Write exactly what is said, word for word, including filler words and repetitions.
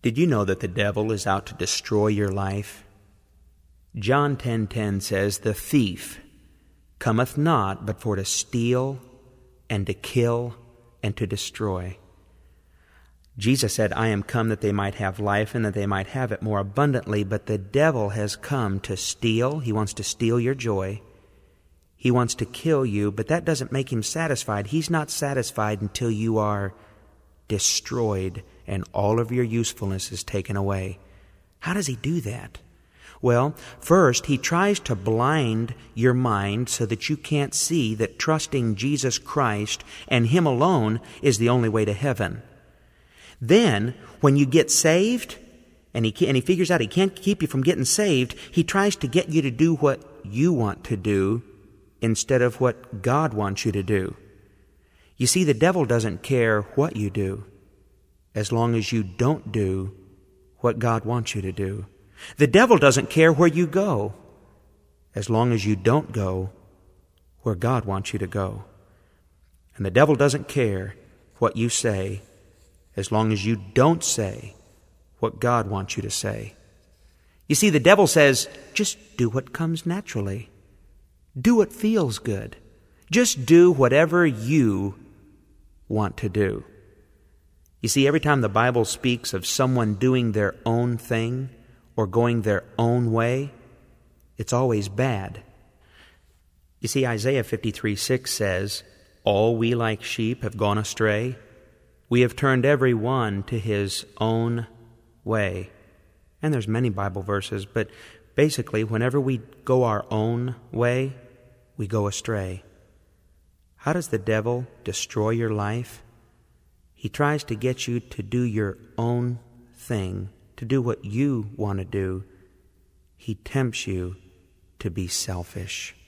Did you know that the devil is out to destroy your life? John ten ten says, "The thief cometh not but for to steal and to kill and to destroy." Jesus said, "I am come that they might have life and that they might have it more abundantly," but the devil has come to steal. He wants to steal your joy. He wants to kill you, but that doesn't make him satisfied. He's not satisfied until you are destroyed and all of your usefulness is taken away. How does he do that? Well, first, he tries to blind your mind so that you can't see that trusting Jesus Christ and Him alone is the only way to heaven. Then, when you get saved, and he, and he figures out he can't keep you from getting saved, he tries to get you to do what you want to do instead of what God wants you to do. You see, the devil doesn't care what you do as long as you don't do what God wants you to do. The devil doesn't care where you go as long as you don't go where God wants you to go. And the devil doesn't care what you say as long as you don't say what God wants you to say. You see, the devil says, just do what comes naturally. Do what feels good. Just do whatever you want to do. You see, every time the Bible speaks of someone doing their own thing or going their own way, it's always bad. You see, Isaiah fifty-three six says, "All we like sheep have gone astray. We have turned every one to his own way." And there's many Bible verses, but basically, whenever we go our own way, we go astray. How does the devil destroy your life? He tries to get you to do your own thing, to do what you want to do. He tempts you to be selfish.